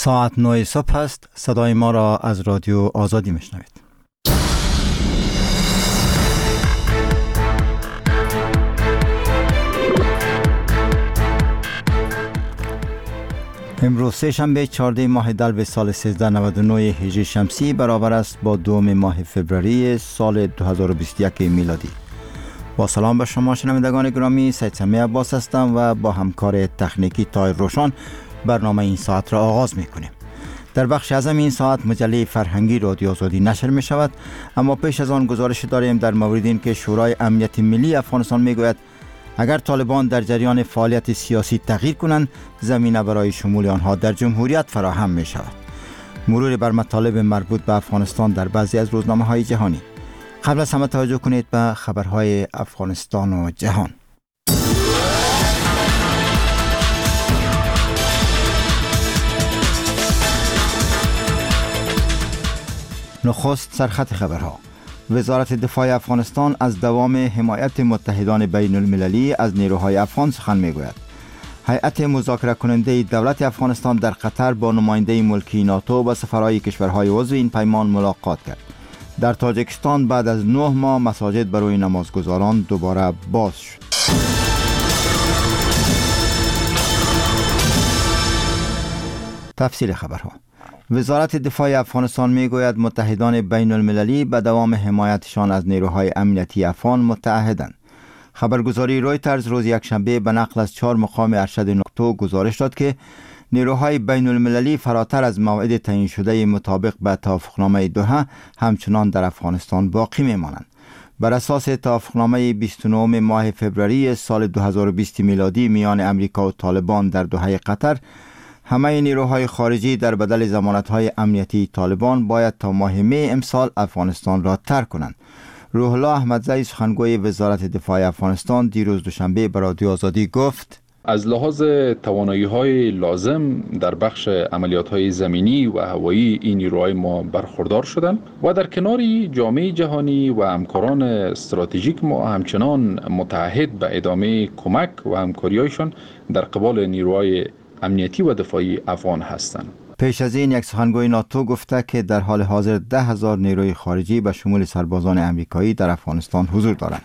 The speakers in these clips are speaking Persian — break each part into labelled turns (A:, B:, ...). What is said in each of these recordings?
A: ساعت 9 صبح است. صدای ما را از رادیو آزادی میشنوید. امروز سه‌شنبه 14 ماه دلو سال 1399 هجری شمسی برابر است با 2 ماه فوریه سال 2021 میلادی. با سلام به شما شنوندگان گرامی، سید سمیع عباس هستم و با همکار تکنیکی طاهر روشن برنامه این ساعت را آغاز میکنیم. در بخش اعظم این ساعت مجله فرهنگی رادیو آزادی نشر می شود، اما پیش از آن گزارش داریم در مورد این که شورای امنیت ملی افغانستان می گوید اگر طالبان در جریان فعالیت سیاسی تغییر کنند، زمینه برای شمول آنها در جمهوریت فراهم می شود. مرور بر مطالب مربوط به افغانستان در بعضی از روزنامه‌های جهانی. قبل از همه توجه کنید به خبرهای افغانستان و جهان. نخست سرخط خبرها. وزارت دفاع افغانستان از دوام حمایت متحدان بین المللی از نیروهای افغان سخن میگوید. هیئت مذاکره کننده دولت افغانستان در قطر با نماینده ملکی ناتو و سفرهای کشورهای عضو این پیمان ملاقات کرد. در تاجیکستان بعد از 9 ماه مساجد برای نمازگزاران دوباره باز شد. تفصیل خبرها. وزارت دفاع افغانستان میگوید متحدان بین المللی به دوام حمایتشان از نیروهای امنیتی افغان متعهدند. خبرگزاری رویترز روز یکشنبه به نقل از 4 مقام ارشد ناتو گزارش داد که نیروهای بین المللی فراتر از موعد تعیین شده مطابق به توافقنامه دوحه همچنان در افغانستان باقی میمانند. بر اساس توافقنامه 29 ماه فوریه سال 2020 میلادی میان امریکا و طالبان در دوحه قطر، همه نیروهای خارجی در بدل ضمانت‌های امنیتی طالبان باید تا ماه می امسال افغانستان را ترک کنند. روح الله احمدزی سخنگوی وزارت دفاع افغانستان دیروز دوشنبه به رادیو آزادی گفت
B: از لحاظ توانایی‌های لازم در بخش عملیات‌های زمینی و هوایی این نیروهای ما برخوردار شدند و در کنار جامعه جهانی و همکاران استراتژیک ما همچنان متعهد به ادامه کمک و همکاری‌هایشان در قبال نیروهای امنیتی و دفاعی افغان هستند.
A: پیش از این یک سخنگوی ناتو گفته که در حال حاضر 10,000 نیروی خارجی به شمول سربازان امریکایی در افغانستان حضور دارند.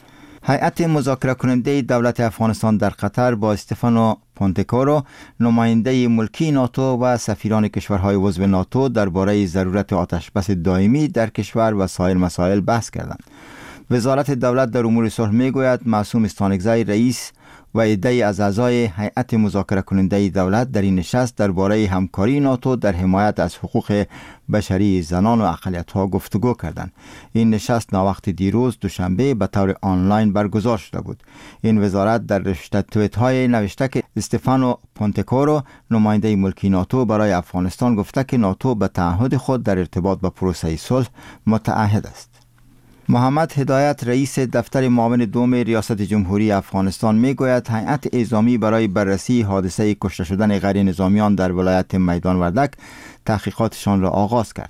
A: هیئت مذاکره کننده دولت افغانستان در قطر با استفانو پونتکورو، نماینده ملکی ناتو و سفیران کشورهای عضو ناتو درباره ضرورت آتشبس دائمی در کشور و سایر مسائل بحث کردند. وزارت دولت در امور صلح میگوید معصوم استانکزی رئیس و عده‌ای از اعضای هیئت مذاکره کننده دولت در این نشست درباره همکاری ناتو در حمایت از حقوق بشری زنان و اقلیت‌ها گفتگو کردند. این نشست ناوقت دیروز دوشنبه به طور آنلاین برگزار شده بود. این وزارت در رشته توییت‌های نوشته که استفانو پونتکورو، نماینده ملکی ناتو برای افغانستان، گفته که ناتو به تعهد خود در ارتباط با پروسه صلح متعهد است. محمد هدایت رئیس دفتر معاون دوم ریاست جمهوری افغانستان میگوید هیئت اعزامی برای بررسی حادثه کشته شدن غیر نظامیان در ولایت میدان وردک تحقیقاتشان را آغاز کرد.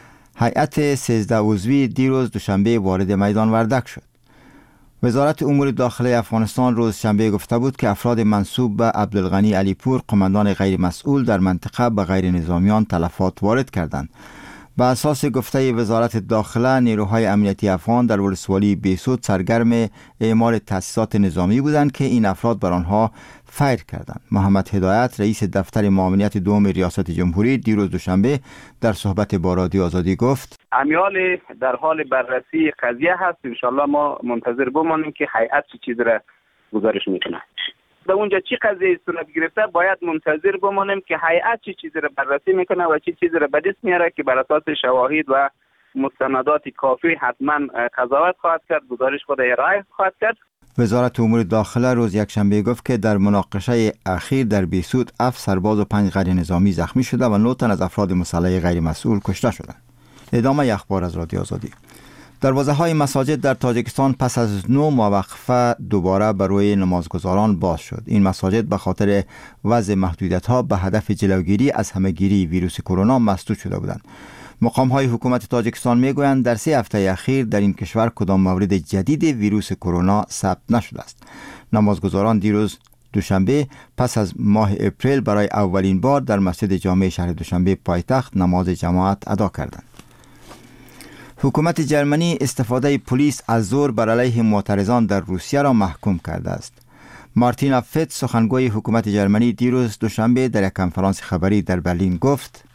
A: هیئت 13 عضوی دیروز دوشنبه وارد میدان وردک شد. وزارت امور داخلی افغانستان روز شنبه گفته بود که افراد منسوب به عبدالغنی علیپور، قماندان غیر مسئول در منطقه، به غیر نظامیان تلفات وارد کردند. به اساس گفته وزارت داخله، نیروهای امنیتی افغان در ولسوالی بیسود سرگرم اعمال تأسیسات نظامی بودند که این افراد بر آنها فیر کردند. محمد هدایت رئیس دفتر معاونیت دوم ریاست جمهوری دیروز دوشنبه در صحبت با رادیو آزادی گفت
C: امیال در حال بررسی قضیه هست. ان شاء الله ما منتظر بمانیم که هیئت چه چیز را گزارش میکنه. به اونجا چی قضیه صورت گرفته باید منتظر بمانیم که هیئت چه چیزی را بررسی میکنه و چه چیزی را به دست میاره که بر اساس شواهد و مستندات کافی حتما قضاوت خواهد کرد، گزارش خود ارائه خواهد کرد.
A: وزارت امور داخله روز یکشنبه گفت که در مناقشه اخیر در بیسود 7 سرباز و 5 غیر نظامی زخمی شده و 9 تن از افراد مسلح غیر مسئول کشته شدند. ادامه اخبار از رادیو آزادی. دروازه‌های مساجد در تاجیکستان پس از 9 ماه وقفه دوباره برای نمازگزاران باز شد. این مساجد به خاطر وضع محدودیت‌ها به هدف جلوگیری از همه‌گیری ویروس کرونا مسدود شده بودند. مقام‌های حکومت تاجیکستان می‌گویند در 3 هفته اخیر در این کشور کدام مورد جدید ویروس کرونا ثبت نشده است. نمازگزاران دیروز دوشنبه پس از ماه اپریل برای اولین بار در مسجد جامع شهر دوشنبه پایتخت نماز جماعت ادا کردند. حکومت جرمنی استفاده پلیس از زور بر علیه معترضان در روسیه را محکوم کرده است. مارتینا فت سخنگوی حکومت جرمنی دیروز دوشنبه در یک کنفرانس خبری در برلین گفت: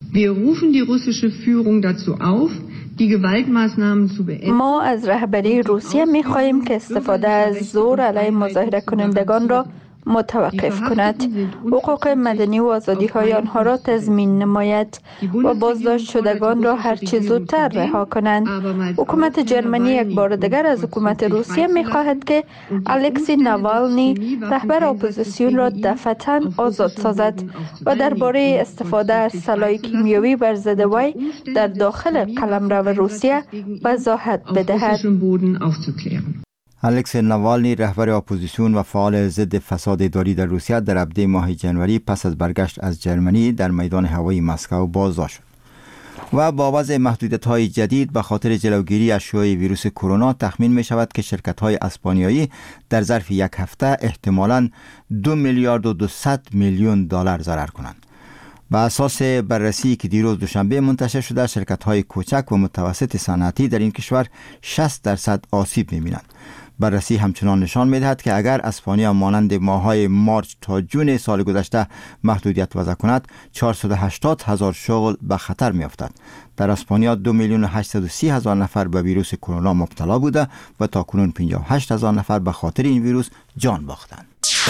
D: ما از رهبری روسیه می‌خواهیم که استفاده از زور علیه مظاهره کنندگان را متوقف کند، حقوق مدنی و آزادی‌های آنها را تضمین نماید و بازداشت شدگان را هرچه زودتر رها کنند. حکومت جرمنی یک بار دیگر از حکومت روسیه می‌خواهد که الکسی ناوالنی رهبر اپوزیسیون را دفعتاً آزاد سازد و درباره استفاده از سلاح کیمیایی بر ضد وی در داخل قلمرو روسیه وضاحت بدهد.
A: الکسی ناوالنی رهبر اپوزیسیون و فعال ضد فساد اداری در روسیه در ابتدای ماه ژانویه پس از برگشت از جرمنی در میدان هوایی مسکو بازداشت شد و با وضع محدودیت‌های جدید به خاطر جلوگیری از شیوع ویروس کرونا تخمین می شود که شرکت‌های اسپانیایی در ظرف یک هفته احتمالاً 2 میلیارد و 200 میلیون دلار ضرر کنند. بر اساس بررسی که دیروز دوشنبه منتشر شده، شرکت‌های کوچک و متوسط صنعتی در این کشور 60% آسیب می‌بینند. بررسی همچنان نشان می‌دهد که اگر اسپانیا مانند ماه‌های مارچ تا جون سال گذشته محدودیت وضع کند، 480,000 شغل به خطر می‌افتد. در اسپانیا 2,830,000 نفر به ویروس کرونا مبتلا بوده و تاکنون 58,000 نفر به خاطر این ویروس جان باختند.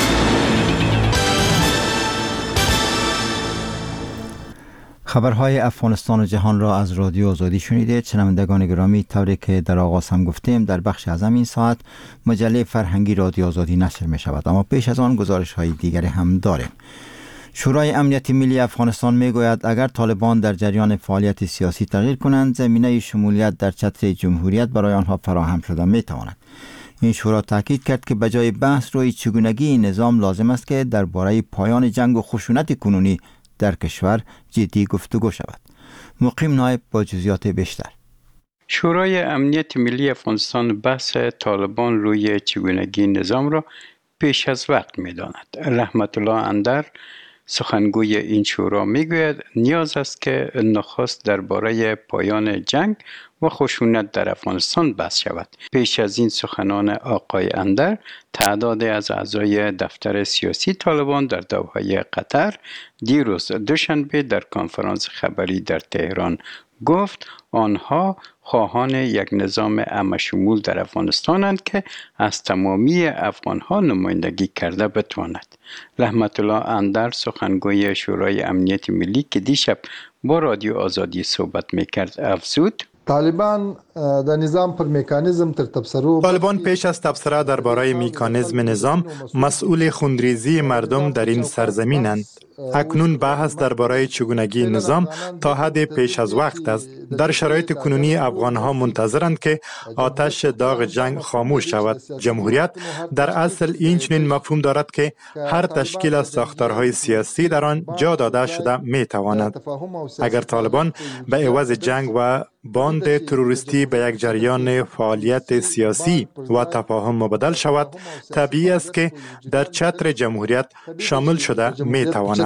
A: خبرهای افغانستان و جهان را از رادیو آزادی شنیدید. شنوندگان گرامی، طوری که در آغاز هم گفتیم، در بخش از این ساعت مجله فرهنگی رادیو آزادی نشر می شود، اما پیش از آن گزارش های دیگری هم داریم. شورای امنیت ملی افغانستان می گوید اگر طالبان در جریان فعالیت سیاسی تغییر کنند، زمینه شمولیت در چتر جمهوریت برای آنها فراهم شده می تواند. این شورا تاکید کرد که بجای بحث روی چگونگی نظام لازم است که درباره پایان جنگ و خشونت کنونی در کشور جدی گفتگو شود. مقیم نایب با جزئیات بیشتر.
E: شورای امنیت ملی افغانستان بحث طالبان روی چگونگی نظام را پیش از وقت می‌داند. رحمت الله اندر سخنگوی این شورا میگوید نیاز است که نخست درباره پایان جنگ و خشونت در افغانستان بحث شود. پیش از این سخنان آقای اندر، تعداد از اعضای دفتر سیاسی طالبان در دوحه قطر دیروز دوشنبه در کنفرانس خبری در تهران گفت آنها خواهان یک نظام عامه‌شمول در افغانستانند که از تمامی افغانها نمایندگی کرده بتواند. رحمت الله اندر سخنگوی شورای امنیت ملی که دیشب با رادیو آزادی صحبت میکرد افزود
F: طالبان در نظام پر مکانیزم تر تبصره
G: طالبان پیش از تبصره درباره مکانیزم نظام مسئول خونریزی مردم در این سرزمینند. اکنون بحث درباره چگونگی نظام تا حد پیش از وقت است. در شرایط کنونی افغانها منتظرند که آتش داغ جنگ خاموش شود. جمهوریت در اصل این چنین مفهوم دارد که هر تشکیل از ساختارهای سیاسی در آن جا داده شده می تواند. اگر طالبان به عوض جنگ و باند تروریستی به یک جریان فعالیت سیاسی و تفاهم مبدل شود، طبیعی است که در چتر جمهوریت شامل شده می تواند.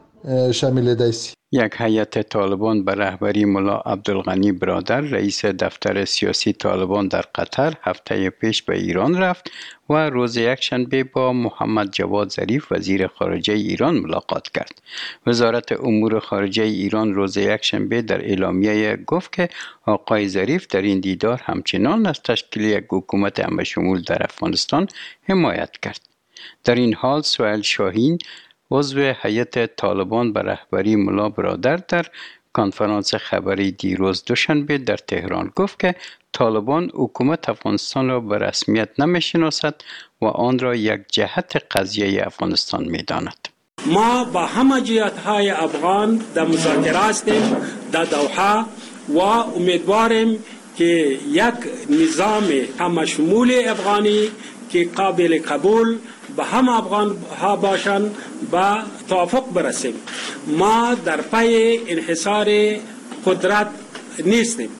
E: یک هیئت طالبان به رهبری ملا عبدالغنی برادر رئیس دفتر سیاسی طالبان در قطر هفته پیش به ایران رفت و روز یکشنبه با محمد جواد ظریف وزیر خارجه ایران ملاقات کرد. وزارت امور خارجه ایران روز یکشنبه در اعلامیه گفت که آقای ظریف در این دیدار همچنان از تشکیل یک حکومت عامه‌شمول در افغانستان حمایت کرد. در این حال سهیل شاهین عضو هیئت طالبان به رهبری ملا برادر در کنفرانس خبری دیروز دوشنبه در تهران گفت که طالبان حکومت افغانستان را به رسمیت نمی‌شناسد و آن را یک جهت قضیه افغانستان می‌داند.
H: ما با همه جهت‌های افغان در مذاکره هستیم در دوحه و امیدواریم که یک نظام همه‌شمول افغانی که قابل قبول به همه افغان ها باشند به توافق برسیم. ما در پی انحصار قدرت نیستیم.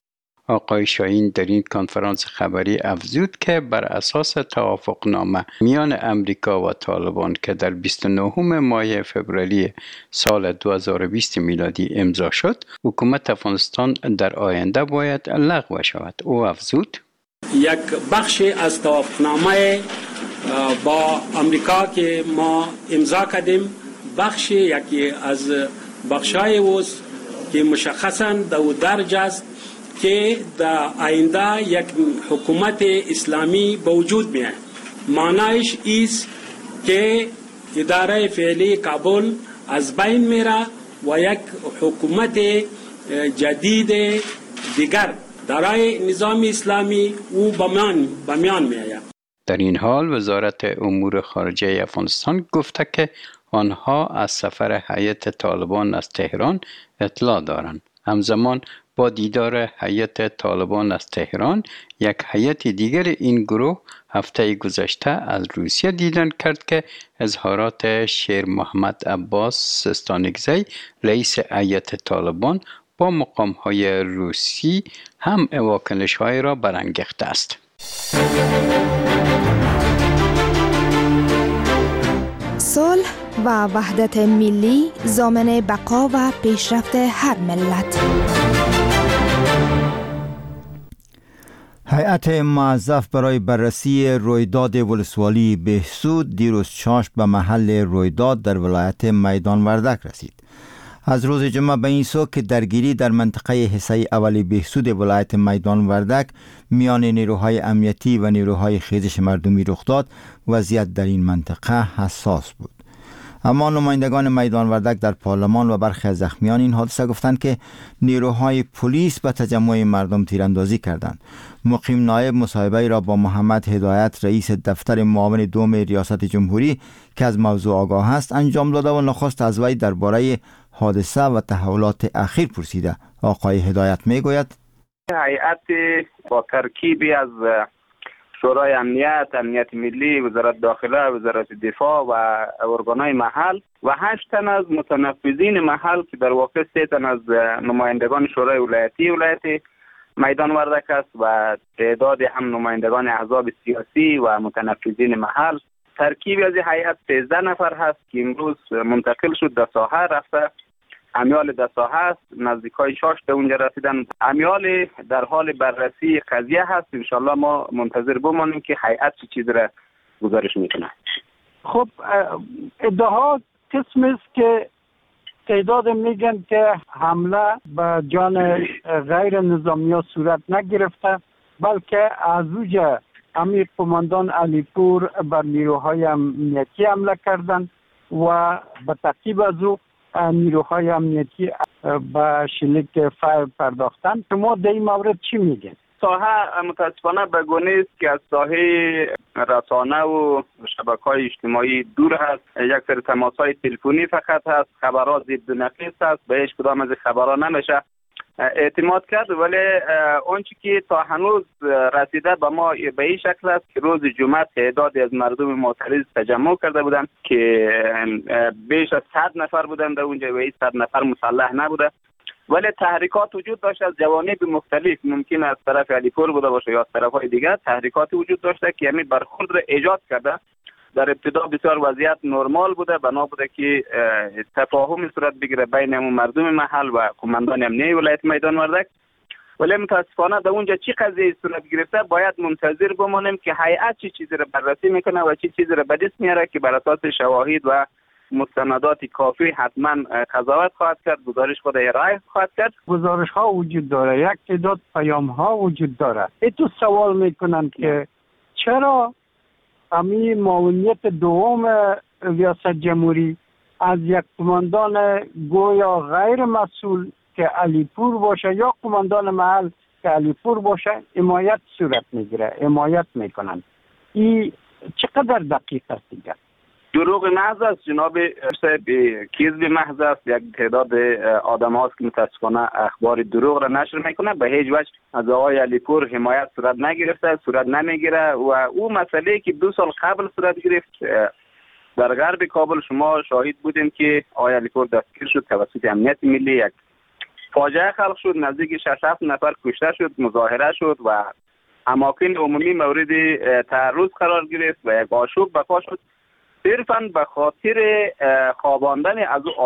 E: آقای شاهین در این کنفرانس خبری افزود که بر اساس توافقنامه میان امریکا و طالبان که در 29 ماه فوریه سال 2020 میلادی امضا شد، حکومت افغانستان در آینده باید لغو شود. او افزود:
H: یک بخش از توافقنامه با امریکا که ما امضا کردیم، بخش یکی از بخشای اوست که مشخصاً دو درجه است که در آینده یک حکومت اسلامی به وجود میاد. معنایش است که اداره فعلی کابل از بین میره و یک حکومت جدید دیگر درای نظام اسلامی او به میان میآید.
E: در این حال وزارت امور خارجه افغانستان گفته که آنها از سفر هیئت طالبان از تهران اطلاع دارند. همزمان با دیدار هیئت طالبان از تهران، یک هیئت دیگر این گروه هفته گذشته از روسیه دیدن کرد که اظهارات شیر محمد عباس سستانگزی رئیس هیئت طالبان با مقام‌های روسی هم واکنش‌های را برانگیخته است.
I: صلح و وحدت ملی ضامن بقا و پیشرفت هر ملت.
A: هیئت موظف برای بررسی رویداد ولسوالی بهسود دیروز چاشت به محل رویداد در ولایت میدان وردک رسید. از روز جمعه به این سو که درگیری در منطقه حصه اولی بهسود ولایت میدان وردک میان نیروهای امنیتی و نیروهای خیزش مردمی رخ داد، وضعیت در این منطقه حساس بود. اما نمایندگان میدان وردک در پارلمان و برخی از زخمیان این حادثه گفتند که نیروهای پلیس به تجمع مردم تیراندازی کردند. مقیم نایب مصاحبه را با محمد هدایت رئیس دفتر معاون دوم ریاست جمهوری که از موضوع آگاه است انجام داده و نخست از وی درباره حادثه و تحولات اخیر پرسیده. آقای هدایت میگوید:
C: هیئت با ترکیبی از شورای امنیت ملی، وزارت داخله، وزارت دفاع و ارگانهای محل و 8 تن از متنفذین محل که در واقع 3 تن از نمایندگان شورای ولایت میدان وردک است و تعداد هم نمایندگان احزاب سیاسی و متنفذین محل. ترکیبی از هیئت 13 نفر هست که امروز منتقل شد در ساحه رفته. امیال در ساحه است، نزدیکای شاش به اونجا رسیدن. امیال در حال بررسی قضیه هست. انشالله ما منتظر بمانیم که هیئت چه چیز را گزارش میکنه.
J: خب ادعا قسم است که تعداد میگن که حمله به جان غیر نظامی ها صورت نگرفته، بلکه از اوجه امیر قماندان علیپور بر نیروهای امنیتی حمله کردند و به تعقیب از او نیروهای امنیتی به شلیک فایر پرداختند. شما در این مورد چی میگین؟
C: ساحه متاسفانه به گونه است که از ساحه رسانه و شبکه‌های اجتماعی دور هست. یک سری تماس‌های تلفنی فقط هست. خبرات ضد و نقیض است. به هیچ کدام از خبرها نمیشه اعتماد کرد، ولی آنچه که تا هنوز رسیده به ما به این شکل است که روز جمعه تعدادی از مردم معترض تجمع کرده بودند که بیش از 100 نفر بودند در اونجا و این 100 نفر مسلح نبوده، ولی تحریکات وجود داشت از جوانب مختلف. ممکن از طرف علیپور بوده باشه یا از طرف‌های دیگر. تحریکات وجود داشته که همین برخورد را ایجاد کرده. در ابتدا بسیار وضعیت نرمال بوده، بنا بوده که تفاهم صورت بگیره بین مردم محل و قماندان امنیتی ولایت میدان وردک، ولی متاسفانه در اونجا چی قضیه صورت گرفته باید منتظر بمانیم که هیئت چه چیزی را بررسی میکنه و چه چیزی را به دست میاره که بر اساس شواهد و مستندات کافی حتما قضاوت خواهد کرد، گزارش خود ارائه خواهد کرد.
J: گزارش ها وجود داره، یک تعداد پیام ها وجود داره. تو سوال میکنن که چرا امی معاونیت دوم ریاست جمهوری از یک قماندان گویا غیر مسئول که علیپور باشه یا قماندان محل که علیپور باشه حمایت صورت میگیره، حمایت میکنن. این چقدر دقیق است دیگر؟
C: دروغ محض است جناب صاحب، کذب محض است. یک تعداد آدم هاست که متاسفانه اخبار دروغ را نشر میکنه. به هیچ وجه از آقای علیپور حمایت صورت نگرفته، صورت نمیگیره و او مسئله که 2 سال قبل صورت گرفت در غرب کابل شما شاهد بودین که آقای علیپور دستگیر شد توسط امنیت ملی. یک فاجعه خلق شد، نزدیک 6-7 نفر کشته شد، مظاهره شد و اماکن عمومی مورد تعرض قرار گرفت و یک آشوب بپا شد صرفاً به خاطر خواباندن از